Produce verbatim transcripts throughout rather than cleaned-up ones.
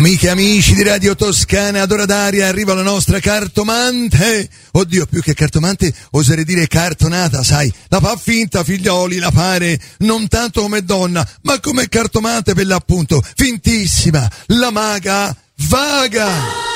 Amiche e amici di Radio Toscana, ad ora d'aria arriva la nostra cartomante. Oddio, più che cartomante oserei dire cartonata, sai. La fa finta, figlioli, la pare non tanto come donna, ma come cartomante per l'appunto. Fintissima, la maga Vaga.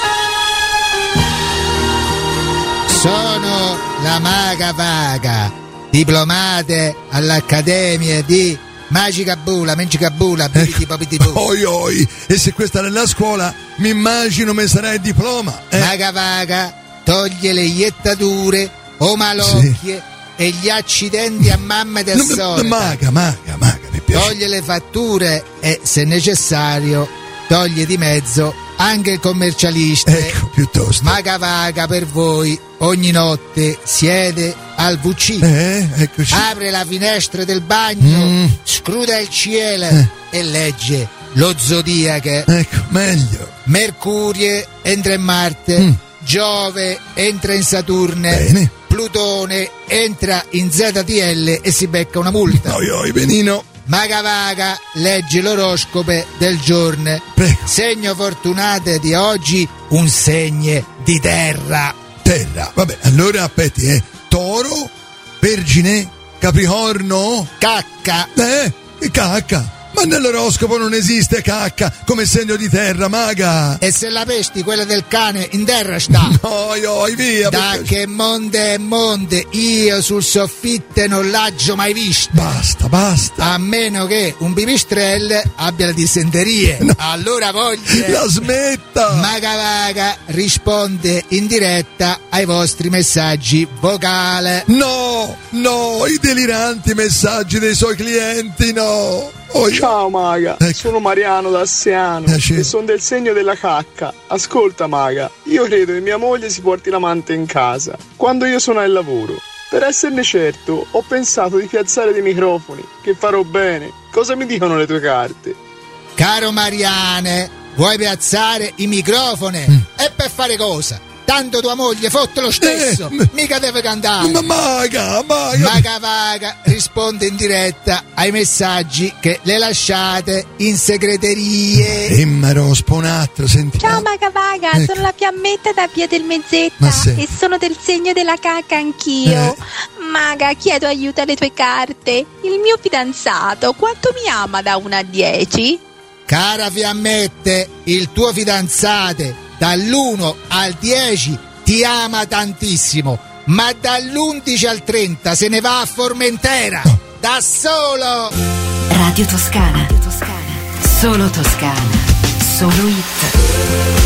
Sono la maga Vaga, diplomate all'Accademia di Magicabula, Mengicabula, Bibiti Popitibu. Oi oi, e se questa è la scuola, mi immagino me sarà il diploma. Eh? Maga Vaga toglie le iettature o malocchie sì. e gli accidenti a mamma del no, solito. Maga, maga, maga, mi piace. Toglie le fatture e, se necessario, toglie di mezzo anche il commercialista. Ecco, piuttosto. Maga Vaga per voi ogni notte siede al V C, eh, eccoci. apre la finestra del bagno, mm. scruta il cielo eh. e legge lo zodiaco. Ecco, meglio. Mercurio entra in Marte, mm. Giove entra in Saturno, bene. Plutone entra in Z T L e si becca una multa. Oi oi, benino. Maga Vaga legge l'oroscope del giorno. Prego. Segno fortunato di oggi, un segno di terra. Terra, vabbè, allora aspetti, eh. Toro, Vergine, Capricorno, Cacca. Eh, cacca. Ma nell'oroscopo non esiste cacca come segno di terra, maga. E se la pesti, quella del cane, in terra sta. Oi oi, via. Da perché... che monte è monte, io sul soffitto non l'agio mai visto. Basta, basta. A meno che un pipistrello abbia le dissenterie. No. Allora voglio. La smetta. Maga Vaga risponde in diretta ai vostri messaggi vocali. No, no, i deliranti messaggi dei suoi clienti, no. Oh, ciao maga, ecco. Sono Mariano da Siano eh, e sono del segno della cacca. Ascolta maga, io credo che mia moglie si porti l'amante in casa quando io sono al lavoro. Per esserne certo ho pensato di piazzare dei microfoni, che farò bene. Cosa mi dicono le tue carte? Caro Mariane, vuoi piazzare i microfoni? Mm. E per fare cosa? Tanto tua moglie fotte lo stesso, eh, mica deve cantare. Ma maga, maga. Maga Vaga risponde in diretta ai messaggi che le lasciate in segreterie. E maro sponatro, senti. Ciao Maga Vaga, ecco. Sono la Piammetta da Via del Mezzetta e sono del segno della cacca anch'io. Eh. Maga, chiedo aiuto alle tue carte. Il mio fidanzato quanto mi ama da uno a dieci? Cara Fiammette, il tuo fidanzato dall'uno al dieci ti ama tantissimo, ma dall'undici al trenta se ne va a Formentera, no. da solo. Radio Toscana, Radio Toscana, solo Toscana, solo hit.